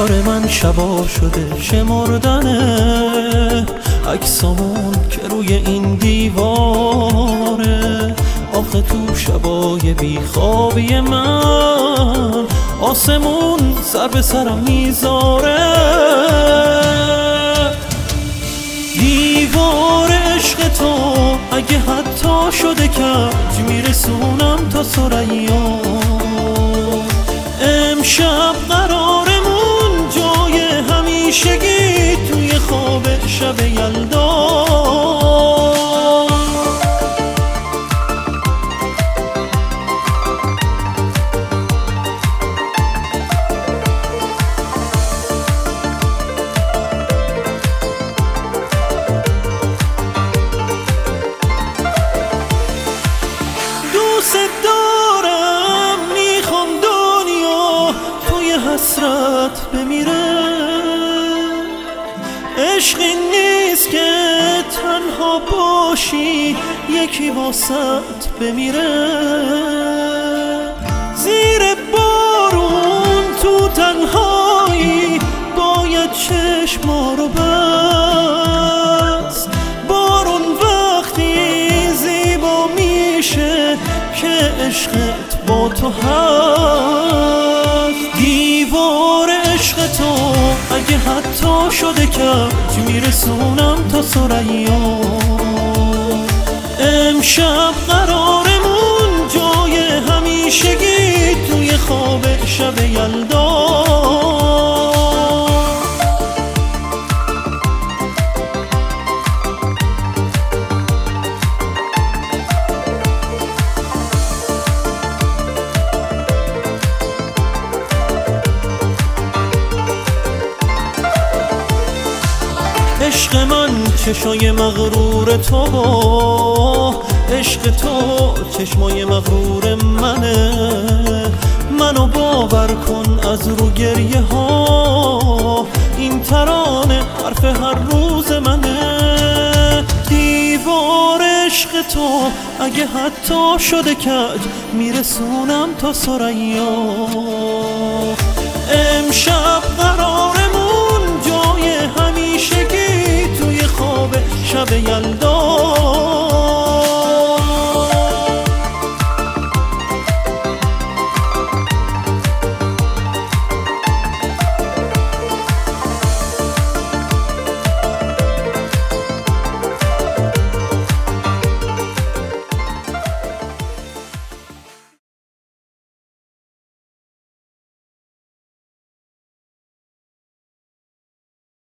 کار من شبا شده شمردنه عکسامون که روی این دیواره. آخه تو شبای بیخوابی من آسمون سر به سرم میذاره. دیوار عشق تو اگه حتی شده کج میرسونم تا ثریا. امشب قرارمون جای همیشگی توی خواب شب یلدا. دوست دارم میخوام دنیا توی حسرت بمیره. عشقی نیست که تنها باشی یکی واسط بمیره. زیر بارون تو تنهایی باید چشما رو بست. بارون وقتی زیبا میشه که عشقت با تو هست. دیوار عشق تو اگه حتی شده کج میرسونم تا ثریا. امشب قرارمون جای همیشگی توی خواب شب یلدا. عشق من چشای مغرور تو با عشق تو چشمای مغرور منه. منو باور کن از رو گریه ها این ترانه حرف هر روز منه. دیوار عشق تو اگه حتی شده کج میرسونم تا ثریا. امشب